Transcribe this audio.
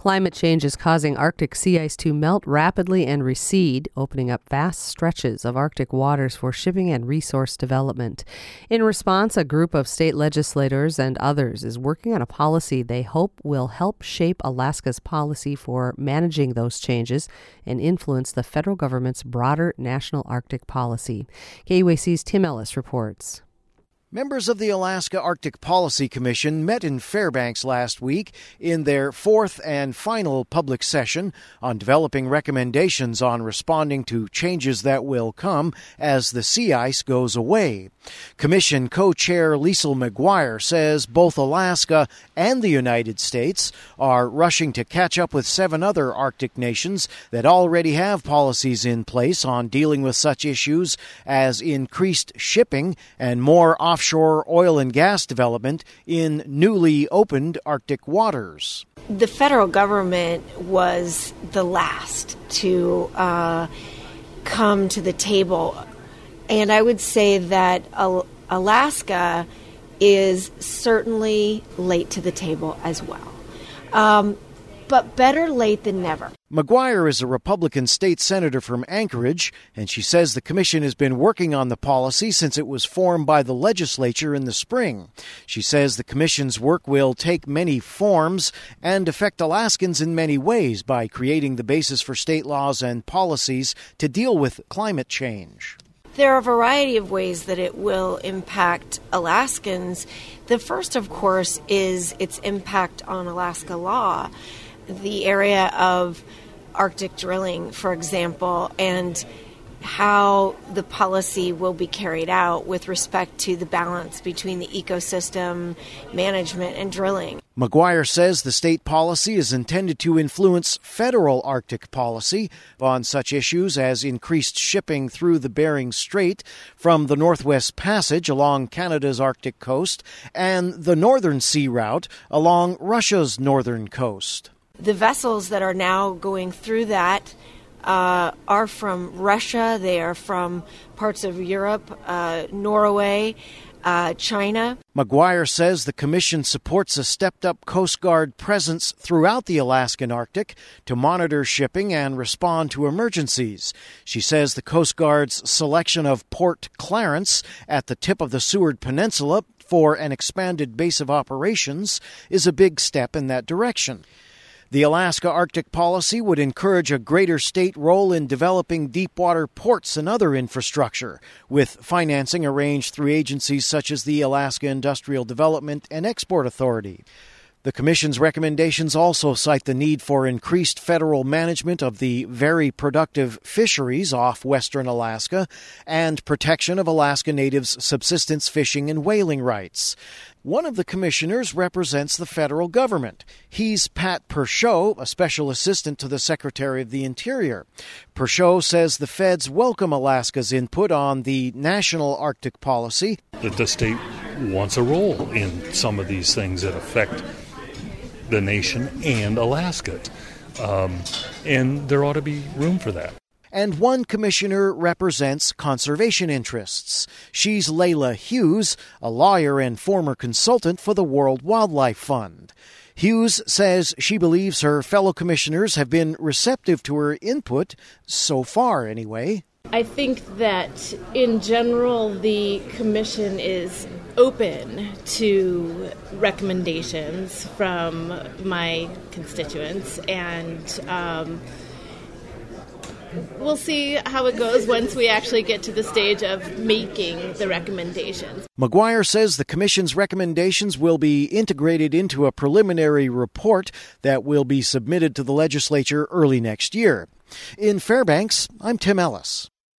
Climate change is causing Arctic sea ice to melt rapidly and recede, opening up vast stretches of Arctic waters for shipping and resource development. In response, a group of state legislators and others is working on a policy they hope will help shape Alaska's policy for managing those changes and influence the federal government's broader national Arctic policy. KUAC's Tim Ellis reports. Members of the Alaska Arctic Policy Commission met in Fairbanks last week in their fourth and final public session on developing recommendations on responding to changes that will come as the sea ice goes away. Commission co-chair Liesl McGuire says both Alaska and the United States are rushing to catch up with 7 other Arctic nations that already have policies in place on dealing with such issues as increased shipping and more offshore oil and gas development in newly opened Arctic waters. The federal government was the last to come to the table. And I would say that Alaska is certainly late to the table as well. But better late than never. McGuire is a Republican state senator from Anchorage, and she says the commission has been working on the policy since it was formed by the legislature in the spring. She says the commission's work will take many forms and affect Alaskans in many ways by creating the basis for state laws and policies to deal with climate change. There are a variety of ways that it will impact Alaskans. The first, of course, is its impact on Alaska law. The area of Arctic drilling, for example, and how the policy will be carried out with respect to the balance between the ecosystem management and drilling. McGuire says the state policy is intended to influence federal Arctic policy on such issues as increased shipping through the Bering Strait from the Northwest Passage along Canada's Arctic coast and the Northern Sea Route along Russia's northern coast. The vessels that are now going through that are from Russia. They are from parts of Europe, Norway, China. McGuire says the commission supports a stepped-up Coast Guard presence throughout the Alaskan Arctic to monitor shipping and respond to emergencies. She says the Coast Guard's selection of Port Clarence at the tip of the Seward Peninsula for an expanded base of operations is a big step in that direction. The Alaska Arctic policy would encourage a greater state role in developing deepwater ports and other infrastructure, with financing arranged through agencies such as the Alaska Industrial Development and Export Authority. The Commission's recommendations also cite the need for increased federal management of the very productive fisheries off western Alaska and protection of Alaska Natives' subsistence fishing and whaling rights. One of the commissioners represents the federal government. He's Pat Perchaud, a special assistant to the Secretary of the Interior. Perchaud says the feds welcome Alaska's input on the national Arctic policy. That the state wants a role in some of these things that affect the nation and Alaska. And there ought to be room for that. And one commissioner represents conservation interests. She's Layla Hughes, a lawyer and former consultant for the World Wildlife Fund. Hughes says she believes her fellow commissioners have been receptive to her input, so far anyway. I think that in general the commission is open to recommendations from my constituents, and we'll see how it goes once we actually get to the stage of making the recommendations. McGuire says the Commission's recommendations will be integrated into a preliminary report that will be submitted to the legislature early next year. In Fairbanks, I'm Tim Ellis.